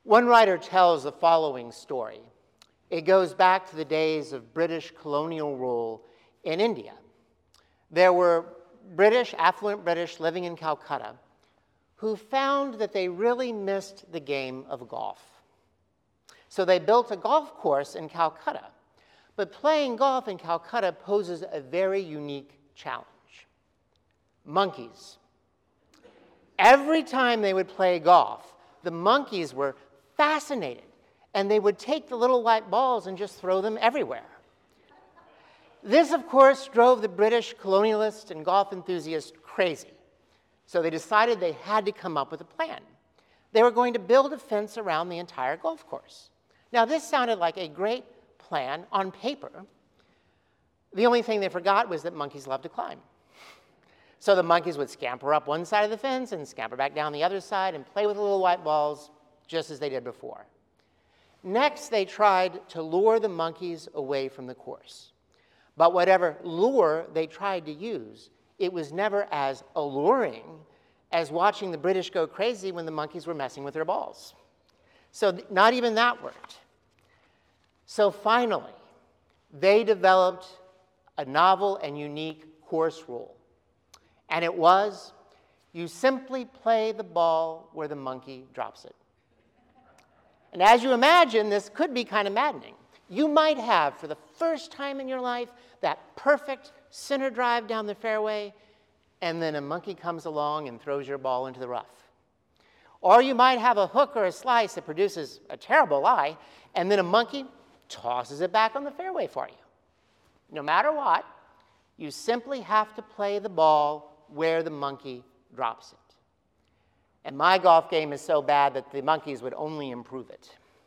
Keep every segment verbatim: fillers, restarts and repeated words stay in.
One writer tells the following story. It goes back to the days of British colonial rule in India. There were British, affluent British living in Calcutta who found that they really missed the game of golf. So they built a golf course in Calcutta. But playing golf in Calcutta poses a very unique challenge. Monkeys. Every time they would play golf, the monkeys were fascinated, and they would take the little white balls and just throw them everywhere. This, of course, drove the British colonialists and golf enthusiasts crazy. So they decided they had to come up with a plan. They were going to build a fence around the entire golf course. Now, this sounded like a great plan on paper. The only thing they forgot was that monkeys love to climb. So the monkeys would scamper up one side of the fence and scamper back down the other side and play with the little white balls just as they did before. Next, they tried to lure the monkeys away from the course. But whatever lure they tried to use, it was never as alluring as watching the British go crazy when the monkeys were messing with their balls. So not even that worked. So finally, they developed a novel and unique course rule. And it was, you simply play the ball where the monkey drops it. And as you imagine, this could be kind of maddening. You might have, for the first time in your life, that perfect center drive down the fairway, and then a monkey comes along and throws your ball into the rough. Or you might have a hook or a slice that produces a terrible lie, and then a monkey tosses it back on the fairway for you. No matter what, you simply have to play the ball where the monkey drops it. And my golf game is so bad that the monkeys would only improve it.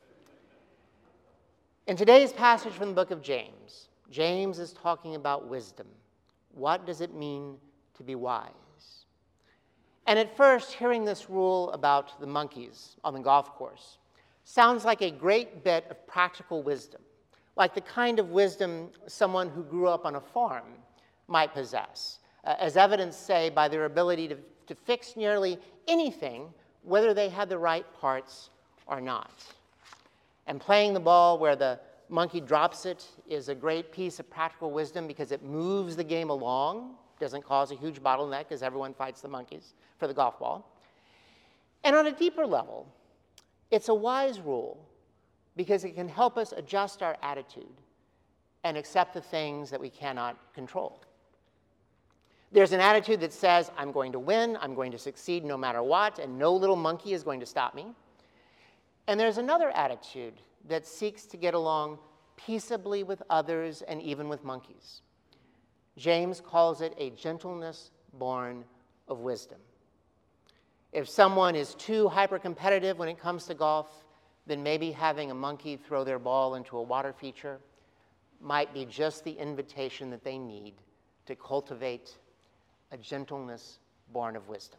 In today's passage from the book of James, James is talking about wisdom. What does it mean to be wise? And at first, hearing this rule about the monkeys on the golf course sounds like a great bit of practical wisdom, like the kind of wisdom someone who grew up on a farm might possess, uh, as evidenced, say, by their ability to, to fix nearly anything, whether they had the right parts or not. And playing the ball where the monkey drops it is a great piece of practical wisdom because it moves the game along, doesn't cause a huge bottleneck as everyone fights the monkeys for the golf ball. And on a deeper level, it's a wise rule because it can help us adjust our attitude and accept the things that we cannot control. There's an attitude that says, I'm going to win, I'm going to succeed no matter what, and no little monkey is going to stop me. And there's another attitude that seeks to get along peaceably with others and even with monkeys. James calls it a gentleness born of wisdom. If someone is too hyper-competitive when it comes to golf, then maybe having a monkey throw their ball into a water feature might be just the invitation that they need to cultivate a gentleness born of wisdom.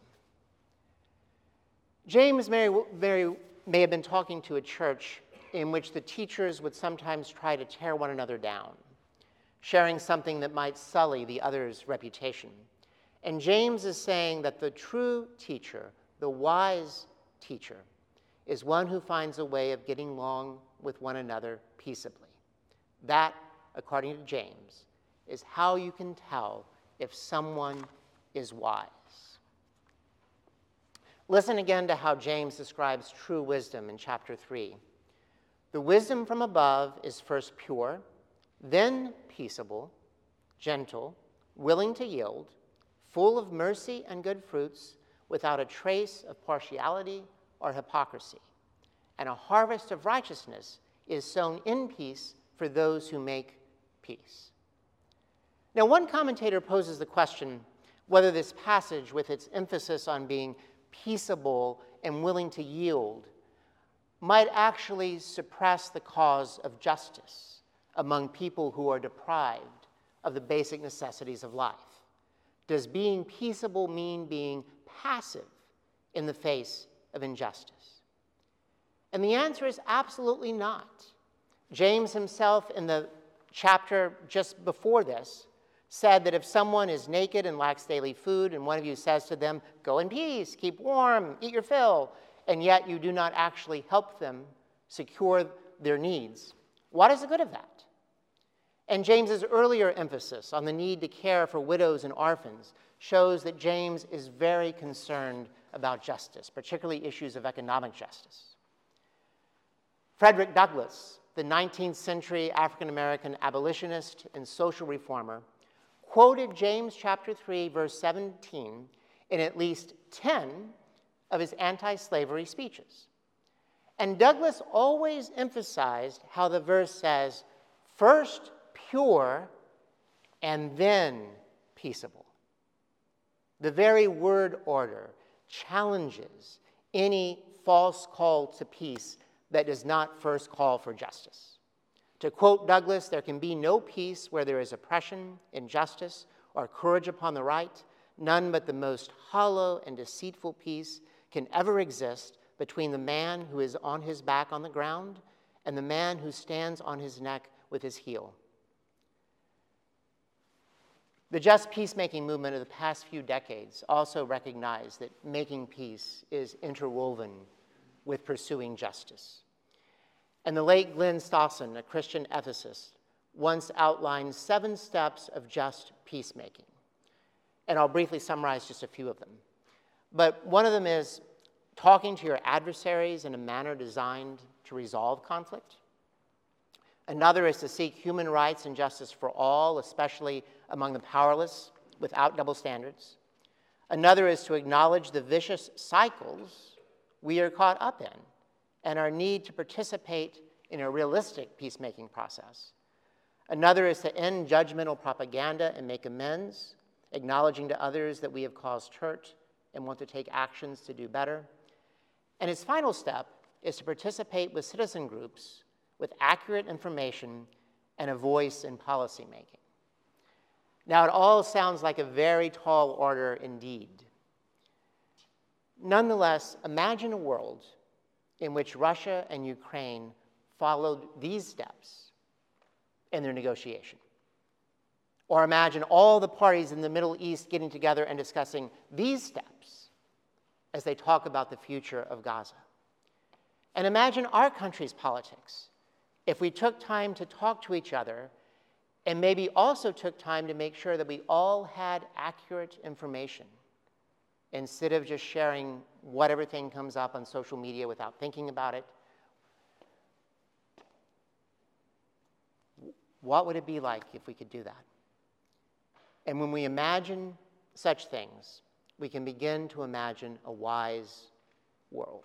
James may, very, may have been talking to a church in which the teachers would sometimes try to tear one another down, sharing something that might sully the other's reputation. And James is saying that the true teacher, the wise teacher, is one who finds a way of getting along with one another peaceably. That, according to James, is how you can tell if someone is wise. Listen again to how James describes true wisdom in chapter three. The wisdom from above is first pure, then peaceable, gentle, willing to yield, full of mercy and good fruits, without a trace of partiality or hypocrisy. And a harvest of righteousness is sown in peace for those who make peace. Now, one commentator poses the question whether this passage, with its emphasis on being peaceable and willing to yield, might actually suppress the cause of justice among people who are deprived of the basic necessities of life. Does being peaceable mean being passive in the face of injustice? And the answer is absolutely not. James himself, in the chapter just before this, said that if someone is naked and lacks daily food, and one of you says to them, go in peace, keep warm, eat your fill, and yet you do not actually help them secure their needs, what is the good of that? And James's earlier emphasis on the need to care for widows and orphans shows that James is very concerned about justice, particularly issues of economic justice. Frederick Douglass, the nineteenth century African-American abolitionist and social reformer, quoted James chapter three, verse seventeen in at least ten of his anti-slavery speeches. And Douglass always emphasized how the verse says, first pure and then peaceable. The very word order challenges any false call to peace that does not first call for justice. To quote Douglass, there can be no peace where there is oppression, injustice, or courage upon the right. None but the most hollow and deceitful peace can ever exist between the man who is on his back on the ground and the man who stands on his neck with his heel. The just peacemaking movement of the past few decades also recognized that making peace is interwoven with pursuing justice. And the late Glenn Stosson, a Christian ethicist, once outlined seven steps of just peacemaking. And I'll briefly summarize just a few of them. But one of them is talking to your adversaries in a manner designed to resolve conflict. Another is to seek human rights and justice for all, especially among the powerless, without double standards. Another is to acknowledge the vicious cycles we are caught up in and our need to participate in a realistic peacemaking process. Another is to end judgmental propaganda and make amends, acknowledging to others that we have caused hurt and want to take actions to do better. And its final step is to participate with citizen groups with accurate information and a voice in policymaking. Now, it all sounds like a very tall order indeed. Nonetheless, imagine a world in which Russia and Ukraine followed these steps in their negotiation. Or imagine all the parties in the Middle East getting together and discussing these steps as they talk about the future of Gaza. And imagine our country's politics if we took time to talk to each other and maybe also took time to make sure that we all had accurate information instead of just sharing whatever thing comes up on social media without thinking about it. What would it be like if we could do that? And when we imagine such things, we can begin to imagine a wise world.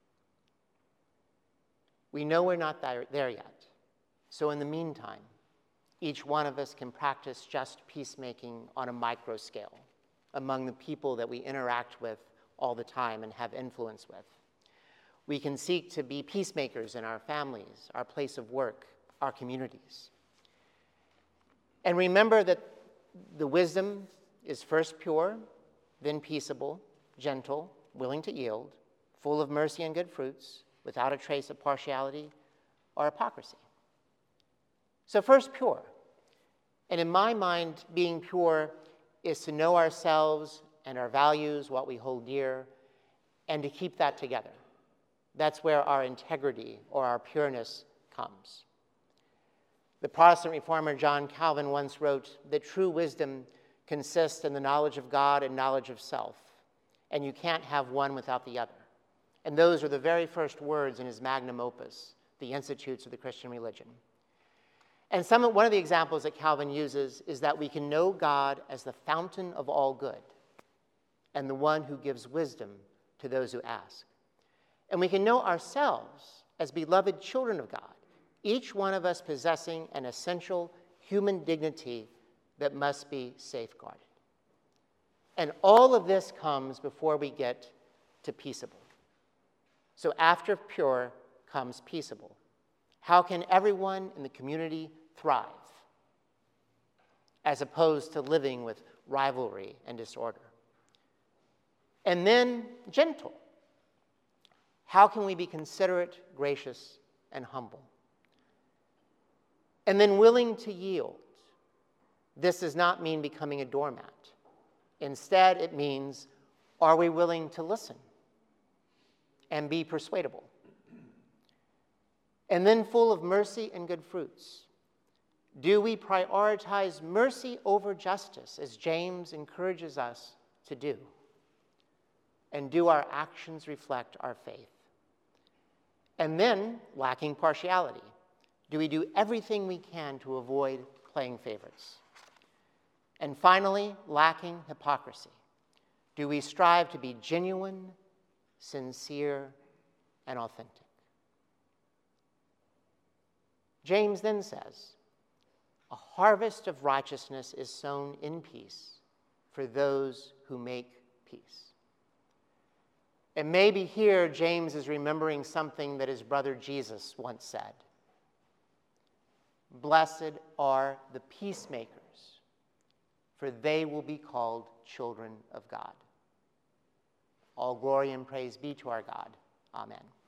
We know we're not there yet. So in the meantime, each one of us can practice just peacemaking on a micro scale among the people that we interact with all the time and have influence with. We can seek to be peacemakers in our families, our place of work, our communities. And remember that the wisdom is first pure, then peaceable, gentle, willing to yield, full of mercy and good fruits, without a trace of partiality or hypocrisy. So first, pure. And in my mind, being pure is to know ourselves and our values, what we hold dear, and to keep that together. That's where our integrity or our pureness comes. The Protestant reformer John Calvin once wrote that true wisdom consists in the knowledge of God and knowledge of self, and you can't have one without the other. And those are the very first words in his magnum opus, The Institutes of the Christian Religion. And some, one of the examples that Calvin uses is that we can know God as the fountain of all good and the one who gives wisdom to those who ask. And we can know ourselves as beloved children of God, each one of us possessing an essential human dignity that must be safeguarded. And all of this comes before we get to peaceable. So after pure comes peaceable. How can everyone in the community thrive as opposed to living with rivalry and disorder? And then gentle. How can we be considerate, gracious, and humble? And then willing to yield. This does not mean becoming a doormat. Instead, it means, are we willing to listen and be persuadable. And then full of mercy and good fruits. Do we prioritize mercy over justice, as James encourages us to do? And do our actions reflect our faith? And then, lacking partiality, do we do everything we can to avoid playing favorites? And finally, lacking hypocrisy, do we strive to be genuine, sincere, and authentic? James then says, a harvest of righteousness is sown in peace for those who make peace. And maybe here James is remembering something that his brother Jesus once said. Blessed are the peacemakers, for they will be called children of God. All glory and praise be to our God. Amen.